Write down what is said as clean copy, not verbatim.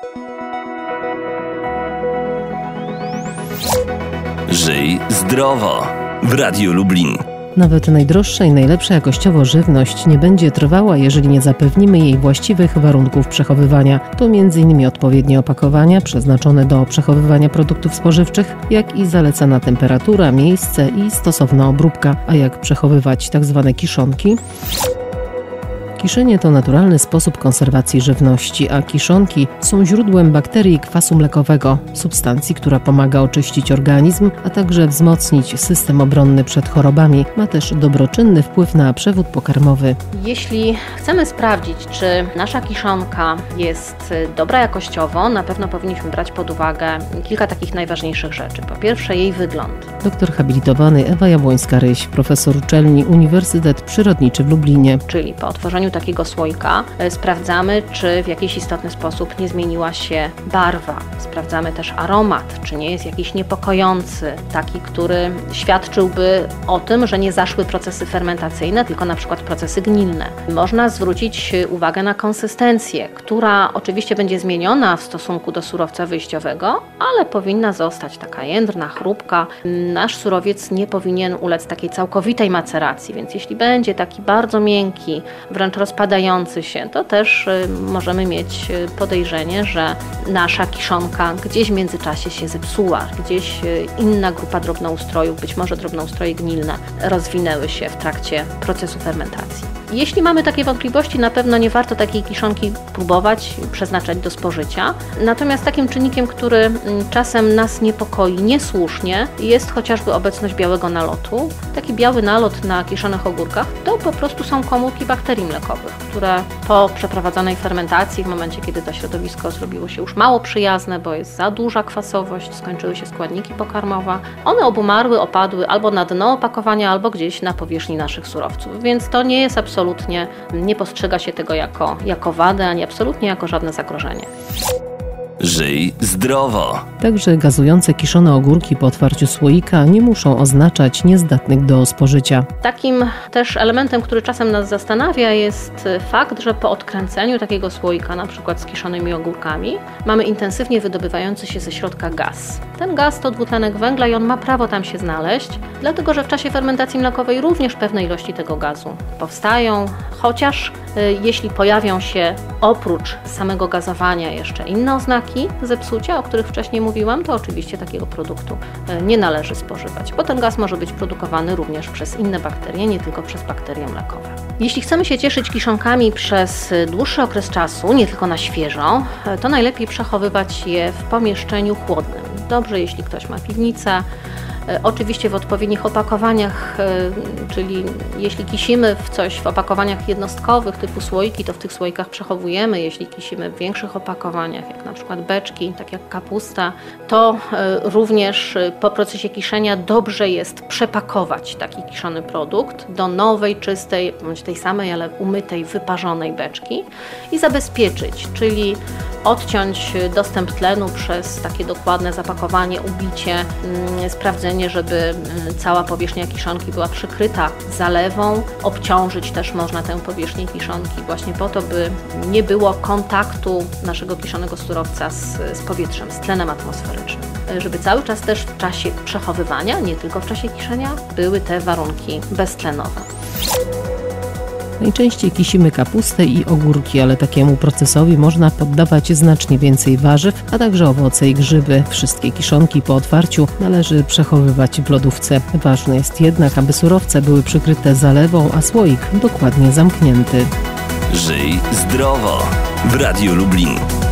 Żyj zdrowo w Radiu Lublin. Nawet najdroższa i najlepsza jakościowo żywność nie będzie trwała, jeżeli nie zapewnimy jej właściwych warunków przechowywania. To m.in. odpowiednie opakowania przeznaczone do przechowywania produktów spożywczych, jak i zalecana temperatura, miejsce i stosowna obróbka. A jak przechowywać tzw. kiszonki? Kiszenie to naturalny sposób konserwacji żywności, a kiszonki są źródłem bakterii i kwasu mlekowego, substancji, która pomaga oczyścić organizm, a także wzmocnić system obronny przed chorobami. Ma też dobroczynny wpływ na przewód pokarmowy. Jeśli chcemy sprawdzić, czy nasza kiszonka jest dobra jakościowo, na pewno powinniśmy brać pod uwagę kilka takich najważniejszych rzeczy. Po pierwsze, jej wygląd. Doktor habilitowany Ewa Jabłońska-Ryś, profesor uczelni Uniwersytet Przyrodniczy w Lublinie. Czyli po otworzeniu takiego słoika sprawdzamy, czy w jakiś istotny sposób nie zmieniła się barwa. Sprawdzamy też aromat, czy nie jest jakiś niepokojący, taki, który świadczyłby o tym, że nie zaszły procesy fermentacyjne, tylko na przykład procesy gnilne. Można zwrócić uwagę na konsystencję, która oczywiście będzie zmieniona w stosunku do surowca wyjściowego, ale powinna zostać taka jędrna, chrupka. Nasz surowiec nie powinien ulec takiej całkowitej maceracji, więc jeśli będzie taki bardzo miękki, wręcz rozpadający się, to też możemy mieć podejrzenie, że nasza kiszonka gdzieś w międzyczasie się zepsuła, gdzieś inna grupa drobnoustrojów, być może drobnoustroje gnilne, rozwinęły się w trakcie procesu fermentacji. Jeśli mamy takie wątpliwości, na pewno nie warto takiej kiszonki próbować, przeznaczać do spożycia. Natomiast takim czynnikiem, który czasem nas niepokoi niesłusznie, jest chociażby obecność białego nalotu. Taki biały nalot na kiszonych ogórkach to po prostu są komórki bakterii mlekowych, które po przeprowadzonej fermentacji, w momencie kiedy to środowisko zrobiło się już mało przyjazne, bo jest za duża kwasowość, skończyły się składniki pokarmowe, one obumarły, opadły albo na dno opakowania, albo gdzieś na powierzchni naszych surowców. Więc to nie jest absolutnie, nie postrzega się tego jako wadę, ani absolutnie jako żadne zagrożenie. Żyj zdrowo. Także gazujące kiszone ogórki po otwarciu słoika nie muszą oznaczać niezdatnych do spożycia. Takim też elementem, który czasem nas zastanawia, jest fakt, że po odkręceniu takiego słoika, na przykład z kiszonymi ogórkami, mamy intensywnie wydobywający się ze środka gaz. Ten gaz to dwutlenek węgla i on ma prawo tam się znaleźć, dlatego że w czasie fermentacji mlekowej również pewne ilości tego gazu powstają, chociaż jeśli pojawią się oprócz samego gazowania jeszcze inne oznaki zepsucia, o których wcześniej mówiłam, to oczywiście takiego produktu nie należy spożywać, bo ten gaz może być produkowany również przez inne bakterie, nie tylko przez bakterie mlekowe. Jeśli chcemy się cieszyć kiszonkami przez dłuższy okres czasu, nie tylko na świeżo, to najlepiej przechowywać je w pomieszczeniu chłodnym. Dobrze, jeśli ktoś ma piwnicę, oczywiście w odpowiednich opakowaniach, czyli jeśli kisimy w coś w opakowaniach jednostkowych typu słoiki, to w tych słoikach przechowujemy. Jeśli kisimy w większych opakowaniach, jak na przykład beczki, tak jak kapusta, to również po procesie kiszenia dobrze jest przepakować taki kiszony produkt do nowej, czystej, bądź tej samej, ale umytej, wyparzonej beczki i zabezpieczyć, czyli odciąć dostęp tlenu przez takie dokładne zapakowanie, ubicie, sprawdzenie, żeby cała powierzchnia kiszonki była przykryta zalewą. Obciążyć też można tę powierzchnię kiszonki właśnie po to, by nie było kontaktu naszego kiszonego surowca z powietrzem, z tlenem atmosferycznym. Żeby cały czas też w czasie przechowywania, nie tylko w czasie kiszenia, były te warunki beztlenowe. Najczęściej kisimy kapustę i ogórki, ale takiemu procesowi można poddawać znacznie więcej warzyw, a także owoce i grzyby. Wszystkie kiszonki po otwarciu należy przechowywać w lodówce. Ważne jest jednak, aby surowce były przykryte zalewą, a słoik dokładnie zamknięty. Żyj zdrowo w Radiu Lublin.